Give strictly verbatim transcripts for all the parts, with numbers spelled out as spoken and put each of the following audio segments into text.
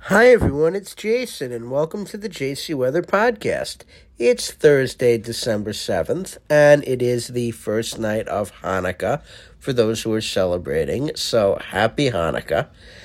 Hi everyone, it's Jason and welcome to the J C Weather Podcast. It's Thursday, December seventh, and it is the first night of Hanukkah for those who are celebrating, so happy Hanukkah.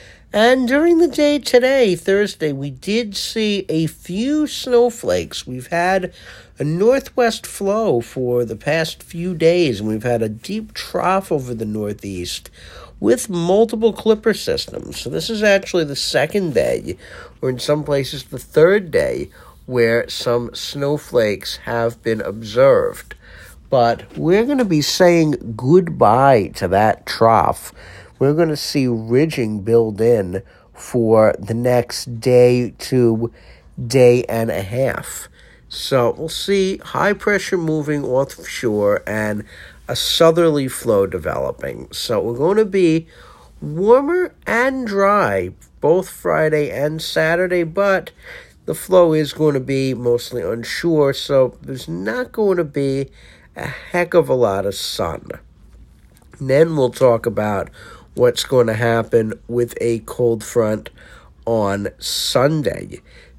And during the day today, Thursday, we did see a few snowflakes. We've had a northwest flow for the past few days, and we've had a deep trough over the northeast with multiple clipper systems. So this is actually the second day, or in some places the third day, where some snowflakes have been observed. But we're going to be saying goodbye to that trough. We're going to see ridging build in for the next day to day and a half. So we'll see high pressure moving offshore and a southerly flow developing. So we're going to be warmer and dry both Friday and Saturday, but the flow is going to be mostly onshore, so there's not going to be a heck of a lot of sun. And then we'll talk about what's going to happen with a cold front on Sunday.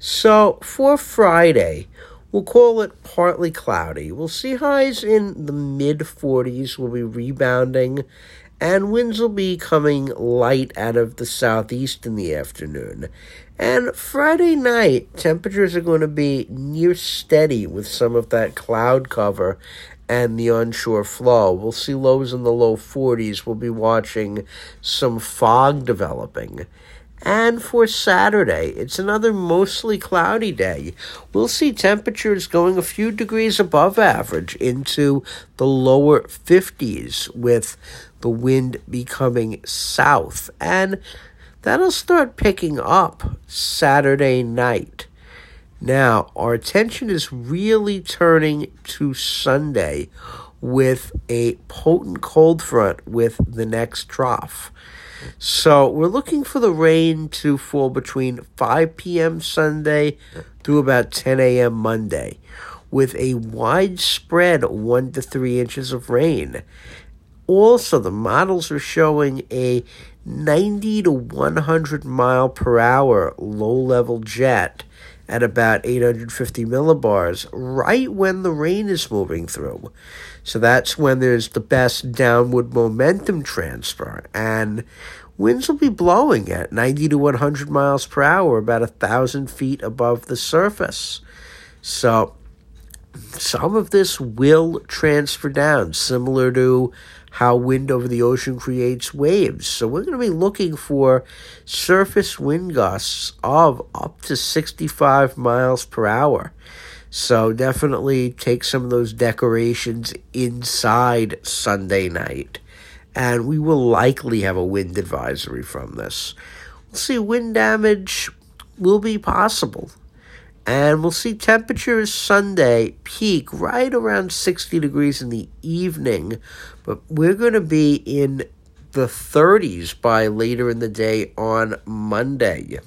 So for Friday, we'll call it partly cloudy. We'll see highs in the mid forties. We'll be rebounding, and winds will be coming light out of the southeast in the afternoon. And Friday night, temperatures are going to be near steady with some of that cloud cover and the onshore flow. We'll see lows in the low forties. We'll be watching some fog developing. And for Saturday, it's another mostly cloudy day. We'll see temperatures going a few degrees above average into the lower fifties with the wind becoming south. And that'll start picking up Saturday night. Now, our attention is really turning to Sunday with a potent cold front with the next trough. So we're looking for the rain to fall between five p.m. Sunday through about ten a.m. Monday, with a widespread one to three inches of rain. Also, the models are showing a ninety to one hundred mile per hour low-level jet at about eight hundred fifty millibars right when the rain is moving through. So that's when there's the best downward momentum transfer, and winds will be blowing at ninety to one hundred miles per hour, about one thousand feet above the surface. So some of this will transfer down, similar to how wind over the ocean creates waves. So we're going to be looking for surface wind gusts of up to sixty-five miles per hour. So definitely take some of those decorations inside Sunday night. And we will likely have a wind advisory from this. We'll see wind damage will be possible. And we'll see temperatures Sunday peak right around sixty degrees in the evening. But we're going to be in the thirties by later in the day on Monday.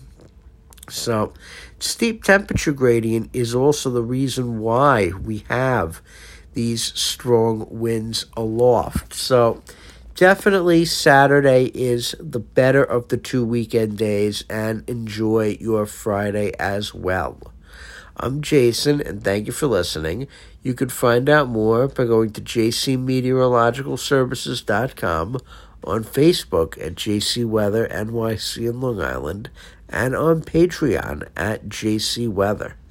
So steep temperature gradient is also the reason why we have these strong winds aloft. So definitely Saturday is the better of the two weekend days, and enjoy your Friday as well. I'm Jason, and thank you for listening. You can find out more by going to j c meteorological services dot com, on Facebook at J C Weather N Y C in Long Island, and on Patreon at J C Weather.